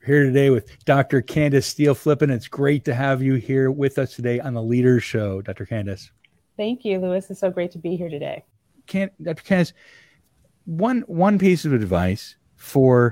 Here today with Dr. Candace Steele-Flippin. It's great to have you here with us today on the Leaders Show, Dr. Candace. Thank you, Louis. It's so great to be here today. Dr. Candace, one piece of advice for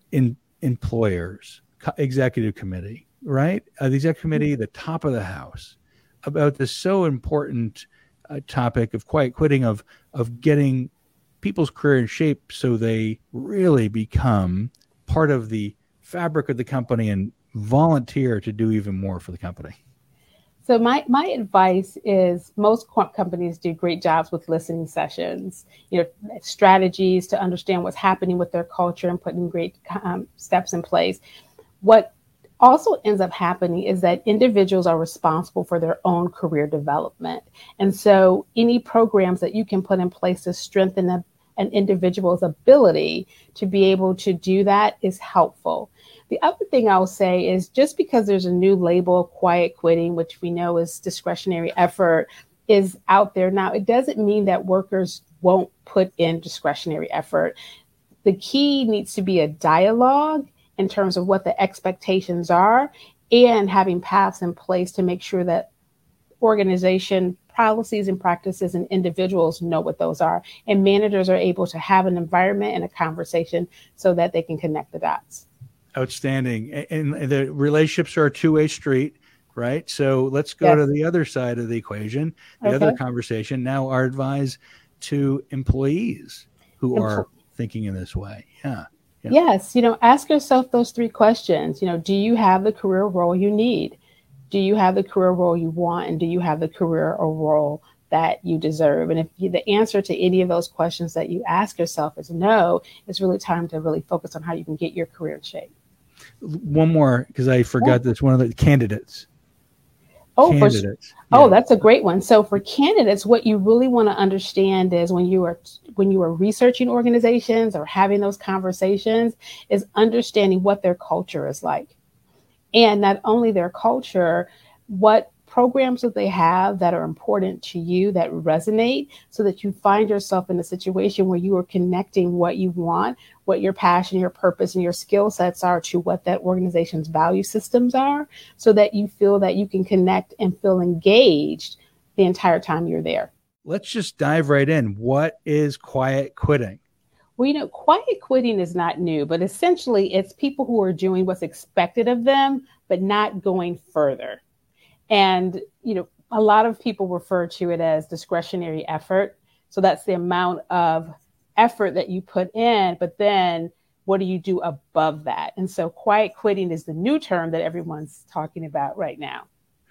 employers, executive committee, right? The executive committee, the top of the house, about this so important topic of quiet quitting, of getting people's career in shape so they really become part of the fabric of the company and volunteer to do even more for the company. So my advice is most companies do great jobs with listening sessions, strategies to understand what's happening with their culture and putting great steps in place. What also ends up happening is that individuals are responsible for their own career development. And so any programs that you can put in place to strengthen an individual's ability to be able to do that is helpful. The other thing I'll say is just because there's a new label, quiet quitting, which we know is discretionary effort, is out there now, it doesn't mean that workers won't put in discretionary effort. The key needs to be a dialogue in terms of what the expectations are and having paths in place to make sure that organization policies and practices and individuals know what those are. And managers are able to have an environment and a conversation so that they can connect the dots. Outstanding. And the relationships are a two-way street, right? So let's go to the other side of the equation, the other conversation. Now our advice to employees who are thinking in this way. Yeah. Yes. Ask yourself those three questions. Do you have the career role you need? Do you have the career role you want? And do you have the career or role that you deserve? And if the answer to any of those questions that you ask yourself is no, it's really time to really focus on how you can get your career in shape. One more, because I forgot this, one of the candidates. Candidates. That's a great one. So for candidates, what you really want to understand is when you are researching organizations or having those conversations is understanding what their culture is like. And not only their culture, what programs that they have that are important to you that resonate so that you find yourself in a situation where you are connecting what you want, what your passion, your purpose, and your skill sets are to what that organization's value systems are so that you feel that you can connect and feel engaged the entire time you're there. Let's just dive right in. What is quiet quitting? Well, quiet quitting is not new, but essentially it's people who are doing what's expected of them, but not going further. And, a lot of people refer to it as discretionary effort. So that's the amount of effort that you put in, but then what do you do above that? And so quiet quitting is the new term that everyone's talking about right now.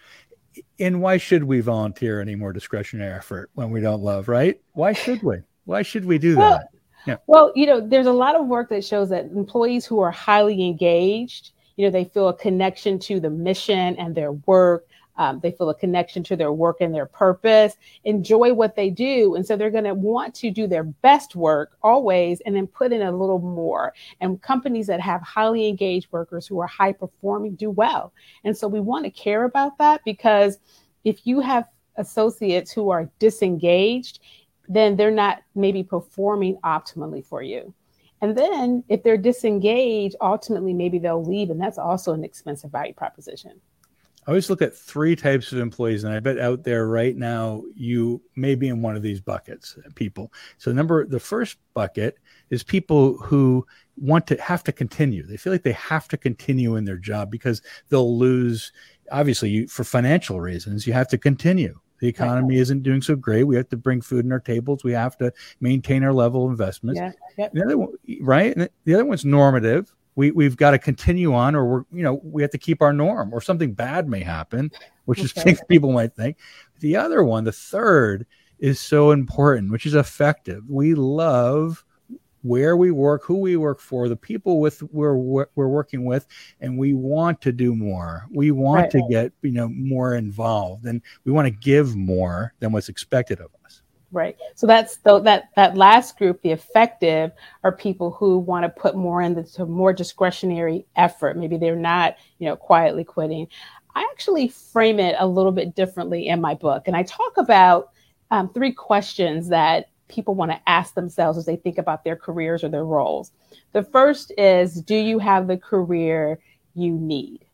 And why should we volunteer any more discretionary effort when we don't love, right? Why should we? Why should we do that? Yeah. Well, there's a lot of work that shows that employees who are highly engaged, they feel a connection to the mission and their work. They feel a connection to their work and their purpose, enjoy what they do. And so they're going to want to do their best work always and then put in a little more. And companies that have highly engaged workers who are high performing do well. And so we want to care about that because if you have associates who are disengaged, then they're not maybe performing optimally for you. And then if they're disengaged, ultimately, maybe they'll leave. And that's also an expensive value proposition. I always look at three types of employees, and I bet out there right now, you may be in one of these buckets, people. So the first bucket is people who have to continue. They feel like they have to continue in their job because they'll lose, obviously, for financial reasons, you have to continue. The economy isn't doing so great. We have to bring food in our tables. We have to maintain our level of investments. The other one, right? And the other one's normative. We've got to continue on, or we have to keep our norm, or something bad may happen, which is things people might think. The other one, the third, is so important, which is effective. We love where we work, who we work for, the people we're working with, and we want to do more. We want to get more involved, and we want to give more than what's expected of us. Right. So that's that last group, the effective, are people who want to put more into more discretionary effort. Maybe they're not, quietly quitting. I actually frame it a little bit differently in my book. And I talk about three questions that people want to ask themselves as they think about their careers or their roles. The first is, do you have the career you need?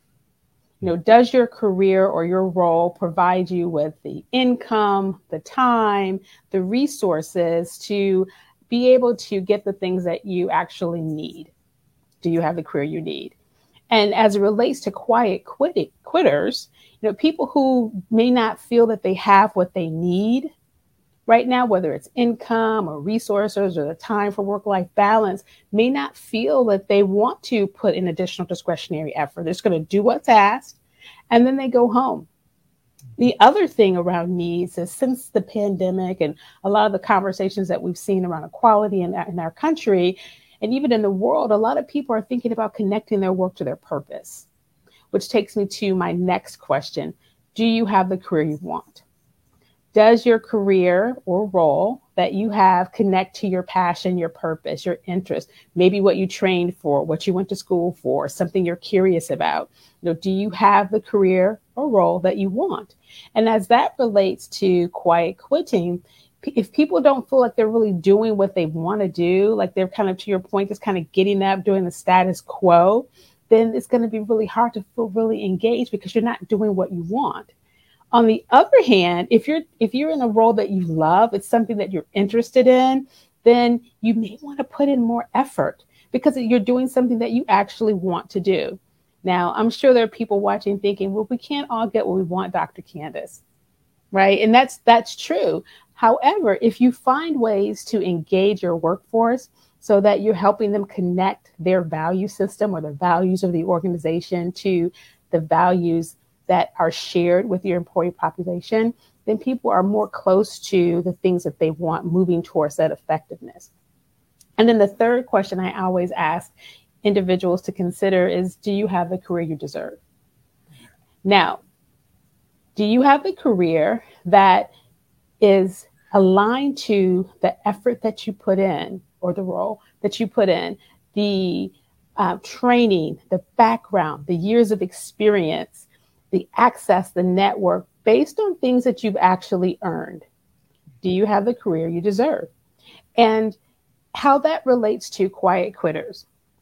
Does your career or your role provide you with the income, the time, the resources to be able to get the things that you actually need? Do you have the career you need? And as it relates to quiet quitters, people who may not feel that they have what they need right now, whether it's income or resources or the time for work-life balance, may not feel that they want to put in additional discretionary effort. They're just going to do what's asked, and then they go home. The other thing around needs is, since the pandemic and a lot of the conversations that we've seen around equality in our country, and even in the world, a lot of people are thinking about connecting their work to their purpose, which takes me to my next question. Do you have the career you want? Does your career or role that you have connect to your passion, your purpose, your interest, maybe what you trained for, what you went to school for, something you're curious about? Do you have the career or role that you want? And as that relates to quiet quitting, if people don't feel like they're really doing what they want to do, like they're kind of, to your point, just kind of getting up, doing the status quo, then it's going to be really hard to feel really engaged because you're not doing what you want. On the other hand, if you're in a role that you love, it's something that you're interested in, then you may want to put in more effort because you're doing something that you actually want to do. Now, I'm sure there are people watching thinking, well, we can't all get what we want, Dr. Candace, right? And that's true. However, if you find ways to engage your workforce so that you're helping them connect their value system or the values of the organization to the values that are shared with your employee population, then people are more close to the things that they want, moving towards that effectiveness. And then the third question I always ask individuals to consider is, do you have the career you deserve? Now, do you have the career that is aligned to the effort that you put in, or the role that you put in, the training, the background, the years of experience, the access, the network, based on things that you've actually earned? Do you have the career you deserve? And how that relates to quiet quitters.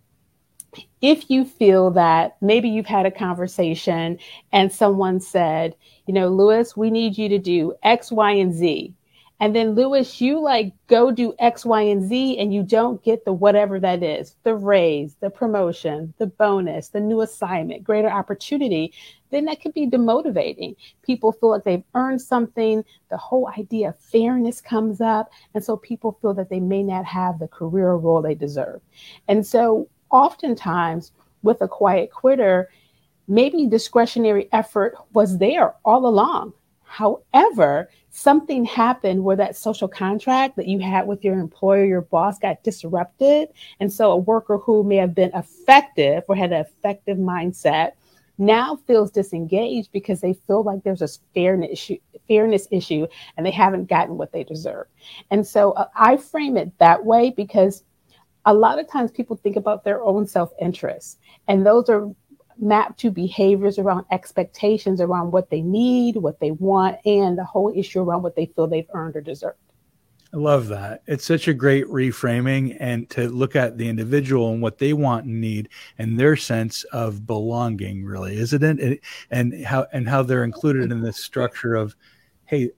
If you feel that maybe you've had a conversation and someone said, Lewis, we need you to do X, Y, and Z. And then, Lewis, you go do X, Y, and Z, and you don't get the whatever that is, the raise, the promotion, the bonus, the new assignment, greater opportunity, then that can be demotivating. People feel like they've earned something. The whole idea of fairness comes up. And so people feel that they may not have the career or role they deserve. And so oftentimes with a quiet quitter, maybe discretionary effort was there all along. However, something happened where that social contract that you had with your employer, your boss, got disrupted. And so a worker who may have been effective or had an effective mindset now feels disengaged because they feel like there's a fairness issue and they haven't gotten what they deserve. And so I frame it that way because a lot of times people think about their own self-interest, and those are mapped to behaviors around expectations around what they need, what they want, and the whole issue around what they feel they've earned or deserved. I love that. It's such a great reframing, and to look at the individual and what they want and need and their sense of belonging, really, isn't it? And how they're included in this structure of, hey,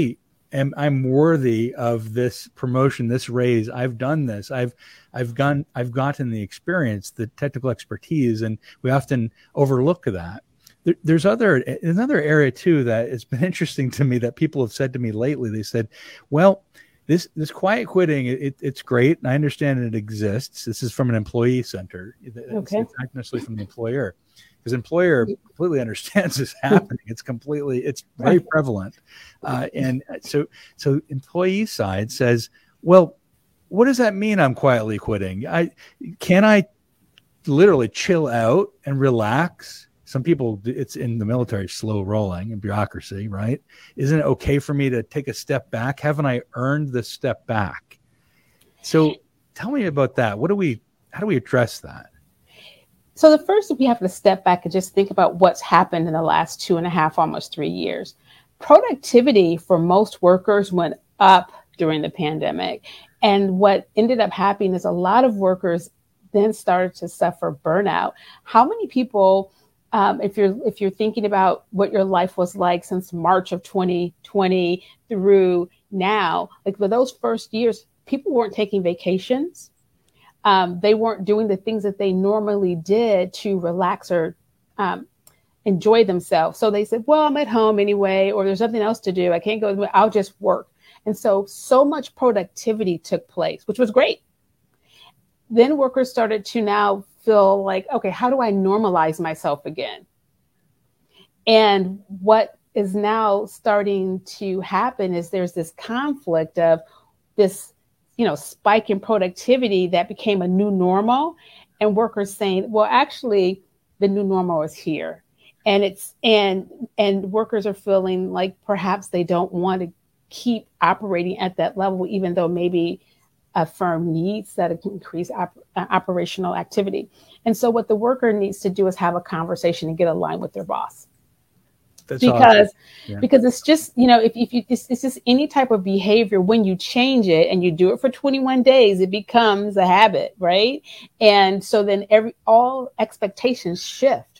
I'm worthy of this promotion, this raise. I've done this. I've gotten the experience, the technical expertise, and we often overlook that. There's another area too that has been interesting to me that people have said to me lately. They said, well, this quiet quitting, it's great, and I understand it exists. This is from an employee center. Okay. It's not necessarily from the employer, because employer completely understands this happening. It's very prevalent. And so employee side says, well, what does that mean I'm quietly quitting? Can I literally chill out and relax? Some people, it's in the military, slow rolling and bureaucracy, right? Isn't it okay for me to take a step back? Haven't I earned the step back? So tell me about that. How do we address that? So the first, we have to step back and just think about what's happened in the last 2.5, almost 3 years. Productivity for most workers went up during the pandemic. And what ended up happening is a lot of workers then started to suffer burnout. How many people, if you're thinking about what your life was like since March of 2020 through now, like for those first years, people weren't taking vacations. They weren't doing the things that they normally did to relax or enjoy themselves. So they said, well, I'm at home anyway, or there's nothing else to do. I can't go, I'll just work. And so much productivity took place, which was great. Then workers started to now feel like, okay, how do I normalize myself again? And what is now starting to happen is there's this conflict of this, spike in productivity that became a new normal, and workers saying, well, actually, the new normal is here. And workers are feeling like perhaps they don't want to keep operating at that level, even though maybe a firm needs that increase operational activity. And so what the worker needs to do is have a conversation and get aligned with their boss. That's because awesome. Yeah. because it's just, if you it's just any type of behavior, when you change it and you do it for 21 days, it becomes a habit, right? And so then all expectations shift.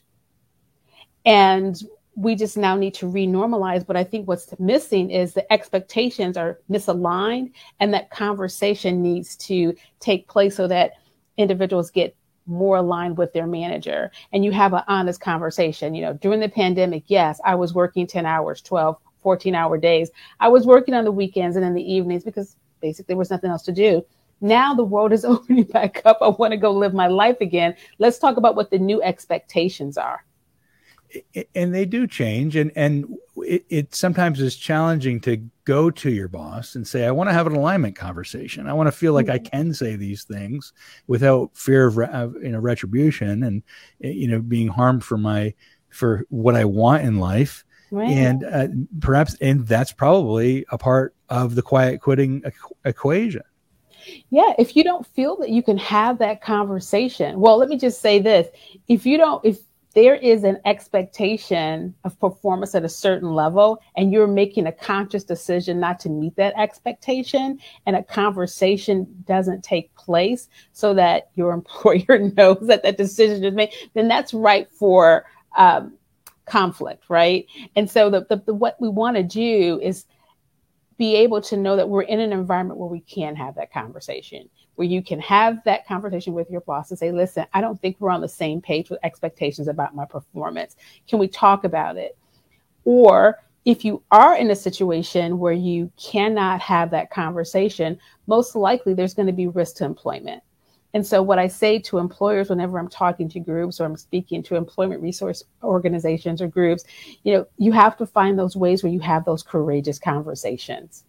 And we just now need to renormalize. But I think what's missing is the expectations are misaligned, and that conversation needs to take place so that individuals get more aligned with their manager. And you have an honest conversation. During the pandemic, yes, I was working 10 hours, 12, 14-hour days. I was working on the weekends and in the evenings because basically there was nothing else to do. Now the world is opening back up. I want to go live my life again. Let's talk about what the new expectations are. And they do change, and it sometimes is challenging to go to your boss and say, I want to have an alignment conversation. I want to feel like I can say these things without fear of retribution and being harmed for what I want in life. Right. And perhaps that's probably a part of the quiet quitting equation. Yeah, if you don't feel that you can have that conversation, well, let me just say this: if there is an expectation of performance at a certain level, and you're making a conscious decision not to meet that expectation, and a conversation doesn't take place so that your employer knows that that decision is made, then that's ripe for conflict, right? And so what we want to do is be able to know that we're in an environment where we can have that conversation, where you can have that conversation with your boss and say, listen, I don't think we're on the same page with expectations about my performance. Can we talk about it? Or if you are in a situation where you cannot have that conversation, most likely there's going to be risk to employment. And so what I say to employers whenever I'm talking to groups or I'm speaking to employment resource organizations or groups, you have to find those ways where you have those courageous conversations.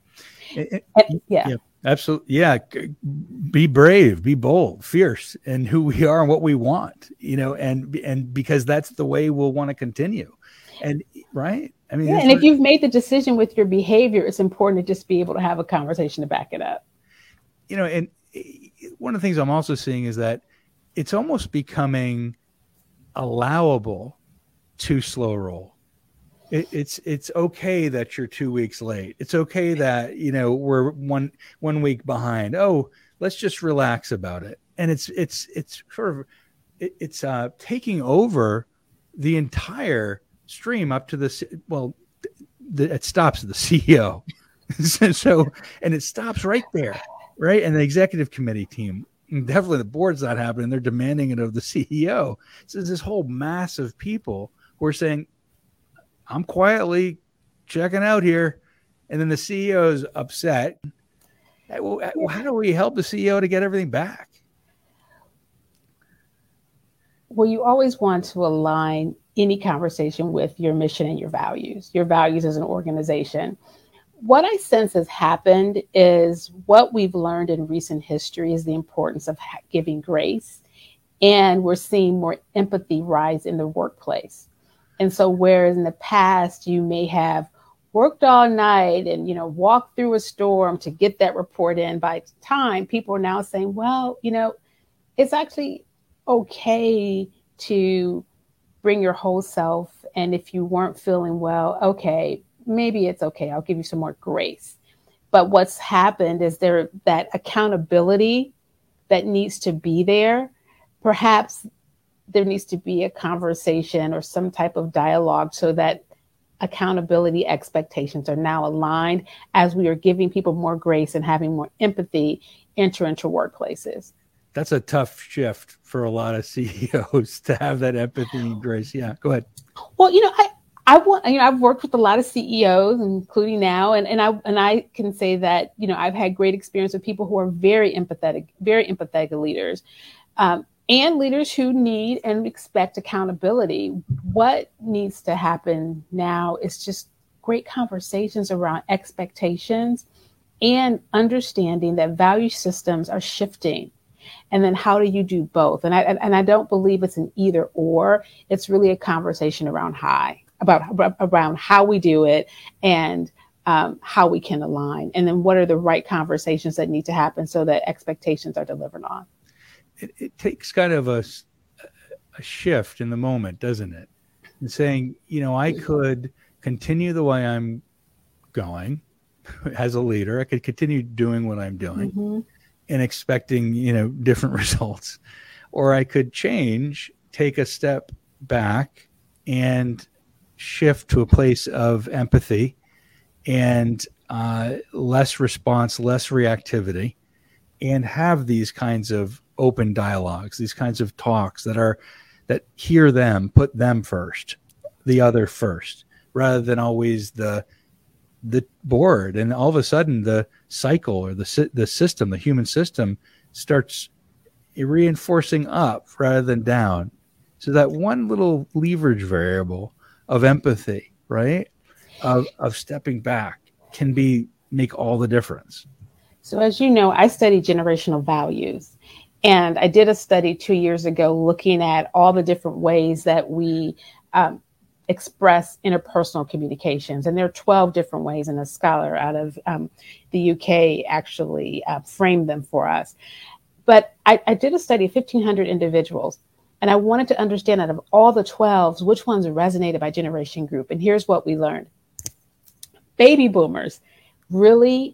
Yeah, absolutely. Yeah. Be brave, be bold, fierce, and who we are and what we want, and because that's the way we'll want to continue. And right. I mean, and if you've made the decision with your behavior, it's important to just be able to have a conversation to back it up. And one of the things I'm also seeing is that it's almost becoming allowable to slow roll. It's okay that you're 2 weeks late. It's okay that, we're one week behind. Oh, let's just relax about it. And it's taking over the entire stream up to it stops at the CEO. And it stops right there. Right. And the executive committee team, definitely the board's not happening. They're demanding it of the CEO. So there's this whole mass of people who are saying, I'm quietly checking out here. And then the CEO is upset. How do we help the CEO to get everything back? Well, you always want to align any conversation with your mission and your values as an organization. What I sense has happened is what we've learned in recent history is the importance of giving grace. And we're seeing more empathy rise in the workplace. And so whereas in the past, you may have worked all night and, walked through a storm to get that report in by time, people are now saying, well, it's actually okay to bring your whole self. And if you weren't feeling well, okay, maybe it's okay. I'll give you some more grace. But what's happened is there that accountability that needs to be there. Perhaps there needs to be a conversation or some type of dialogue so that accountability expectations are now aligned as we are giving people more grace and having more empathy enter into workplaces. That's a tough shift for a lot of CEOs to have that empathy and grace. Yeah, go ahead. Well, I've worked with a lot of CEOs, including now, and I can say that, I've had great experience with people who are very empathetic leaders, and leaders who need and expect accountability. What needs to happen now is just great conversations around expectations and understanding that value systems are shifting. And then how do you do both? And I don't believe it's an either or. It's really a conversation around how we do it and how we can align. And then what are the right conversations that need to happen so that expectations are delivered on? It takes kind of a shift in the moment, doesn't it? And saying, I could continue the way I'm going as a leader. I could continue doing what I'm doing and expecting, different results. Or I could change, take a step back and shift to a place of empathy and less response, less reactivity, and have these kinds of open dialogues, these kinds of talks that hear them, put them first, the other first, rather than always the board. And all of a sudden the cycle or the system, the human system, starts reinforcing up rather than down. So that one little leverage variable of empathy, right, of stepping back can make all the difference. So as you know, I study generational values. And I did a study 2 years ago looking at all the different ways that we express interpersonal communications. And there are 12 different ways, and a scholar out of the UK actually framed them for us. But I did a study of 1,500 individuals, and I wanted to understand out of all the 12s, which ones resonated by generation group. And here's what we learned. Baby boomers really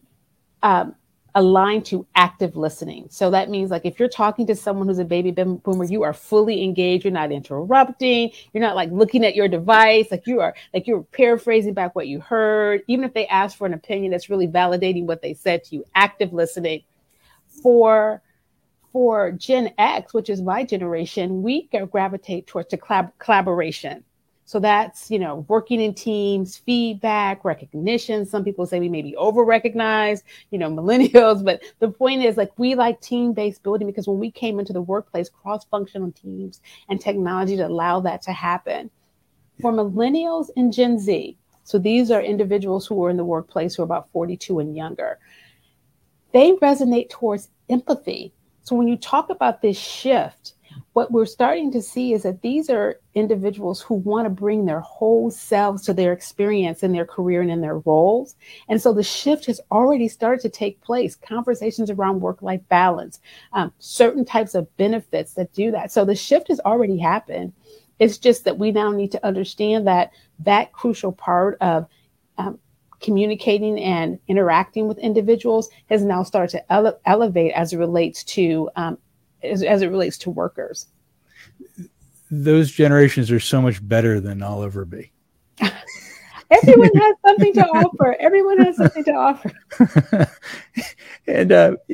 aligned to active listening. So that means, like, if you're talking to someone who's a baby boomer, you are fully engaged. You're not interrupting. You're not like looking at your device. You're paraphrasing back what you heard. Even if they ask for an opinion, that's really validating what they said to you. Active listening. For Gen X, which is my generation, we gravitate towards collaboration. So that's, working in teams, feedback, recognition. Some people say we maybe over-recognize, millennials. But the point is, we like team-based building because when we came into the workplace, cross-functional teams and technology to allow that to happen. For millennials and Gen Z, so these are individuals who are in the workplace who are about 42 and younger, they resonate towards empathy. So when you talk about this shift, what we're starting to see is that these are individuals who want to bring their whole selves to their experience in their career and in their roles. And so the shift has already started to take place. Conversations around work-life balance, certain types of benefits that do that. So the shift has already happened. It's just that we now need to understand that crucial part of communicating and interacting with individuals has now started to elevate as it relates to workers. Those generations are so much better than I'll ever be. Everyone has something to offer. Everyone has something to offer. And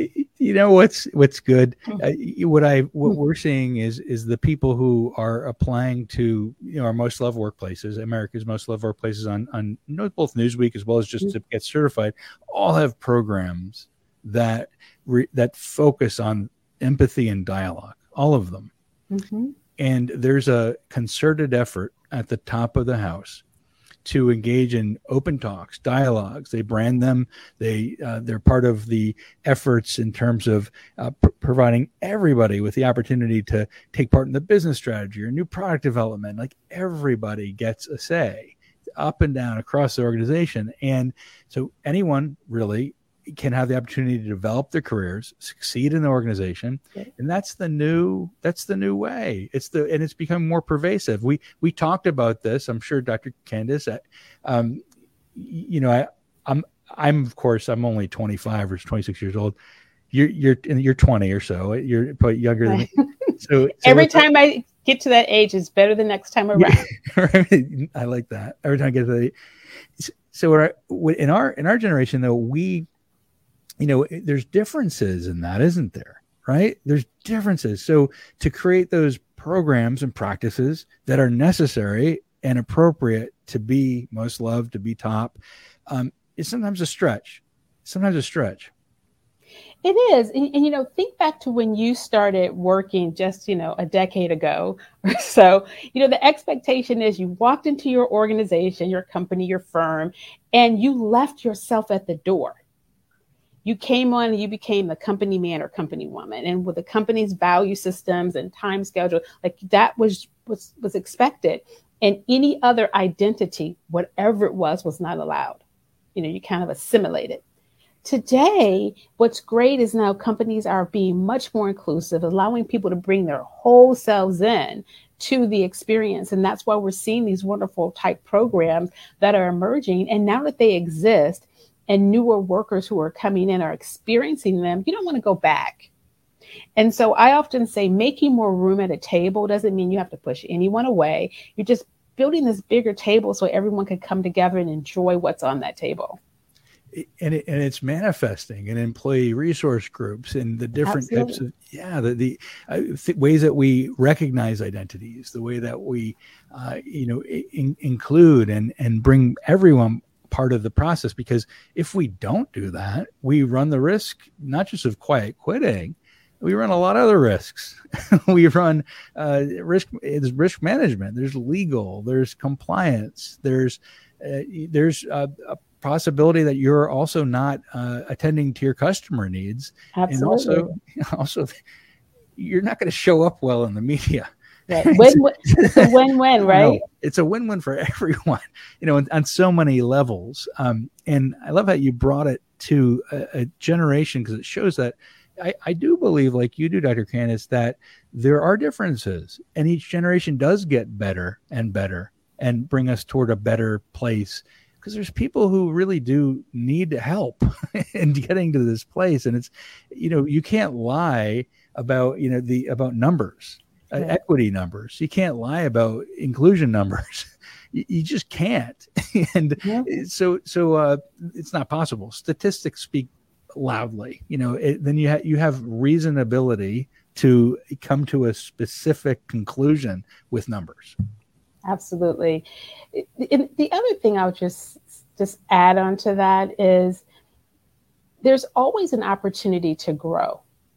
what's good. What we're seeing is the people who are applying to our most loved workplaces, America's most loved workplaces on both Newsweek as well as just to get certified, all have programs that focus on empathy and dialogue, all of them. Mm-hmm. And there's a concerted effort at the top of the house to engage in open talks, dialogues. They brand them. They're part of the efforts in terms of providing everybody with the opportunity to take part in the business strategy or new product development. Like, everybody gets a say up and down across the organization. And so anyone really can have the opportunity to develop their careers, succeed in the organization. Okay. And that's the new way. It's become more pervasive. We talked about this. I'm sure Dr. Candice, I'm only 25 or 26 years old. You're 20 or so. You're probably younger than me. So every time I get to that age is better than next time around. I like that. Every time I get to that age. So in our generation though, there's differences in that, isn't there? Right? There's differences. So to create those programs and practices that are necessary and appropriate to be most loved, to be top, it's sometimes a stretch. It is. And think back to when you started working just, a decade ago or so. The expectation is you walked into your organization, your company, your firm, and you left yourself at the door. You came on and you became the company man or company woman. And with the company's value systems and time schedule, like that was expected. And any other identity, whatever it was not allowed. You kind of assimilated. Today, what's great is now companies are being much more inclusive, allowing people to bring their whole selves in to the experience. And that's why we're seeing these wonderful type programs that are emerging. And now that they exist and newer workers who are coming in are experiencing them, you don't want to go back. And so I often say making more room at a table doesn't mean you have to push anyone away. You're just building this bigger table so everyone can come together and enjoy what's on that table. And it's manifesting in employee resource groups and the different types of the ways that we recognize identities, the way that we include and bring everyone part of the process. Because if we don't do that, we run the risk not just of quiet quitting, we run a lot of other risks. We run risk management. There's legal. There's compliance. There's a possibility that you're also not attending to your customer needs. Absolutely. And also you're not going to show up well in the media. Right. It's a win-win, right? No, it's a win-win for everyone, on so many levels. And I love how you brought it to a generation, because it shows that I do believe, like you do, Dr. Candace, that there are differences and each generation does get better and bring us toward a better place. Because there's people who really do need help in getting to this place. And it's, you can't lie about, about numbers, equity numbers. You can't lie about inclusion numbers. You just can't. And so it's not possible. Statistics speak loudly, then you have reasonability to come to a specific conclusion with numbers. Absolutely. The other thing I would just add on to that is there's always an opportunity to grow.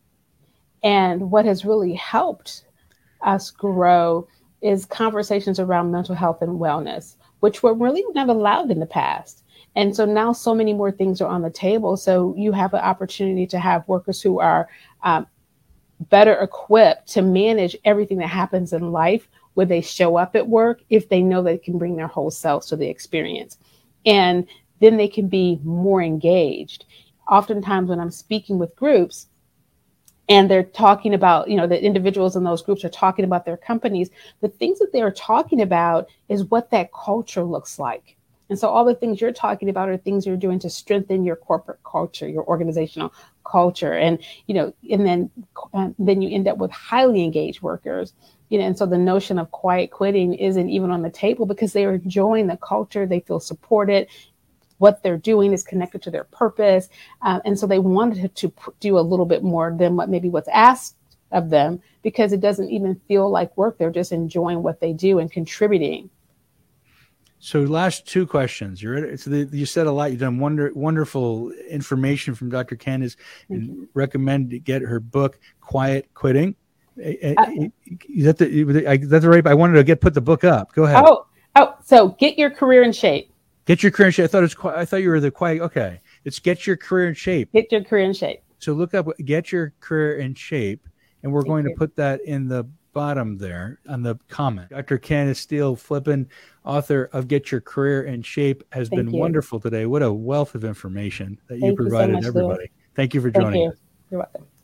And what has really helped us grow is conversations around mental health and wellness, which were really never allowed in the past. And so now so many more things are on the table. So you have an opportunity to have workers who are better equipped to manage everything that happens in life where they show up at work if they know they can bring their whole selves to the experience. And then they can be more engaged. Oftentimes when I'm speaking with groups and they're talking about, the individuals in those groups are talking about their companies, the things that they are talking about is what that culture looks like. And so all the things you're talking about are things you're doing to strengthen your corporate culture, your organizational culture. And, and then you end up with highly engaged workers. And so the notion of quiet quitting isn't even on the table because they are enjoying the culture. They feel supported. What they're doing is connected to their purpose. And so they wanted to do a little bit more than what's asked of them because it doesn't even feel like work. They're just enjoying what they do and contributing. So last two questions. You ready? So you said a lot. You've done wonderful information from Dr. Candace, and recommend to get her book, Quiet Quitting. Is that the right? I wanted to put the book up. Go ahead. So Get Your Career in Shape. Get Your Career in Shape. I thought you were the quiet. Okay, it's Get Your Career in Shape. Get Your Career in Shape. So look up Get Your Career in Shape, and we're going to put that in the bottom there on the comment. Dr. Candace Steele-Flippen, author of Get Your Career in Shape, has been wonderful today. What a wealth of information that you provided everybody. Thank you for joining us. You're welcome.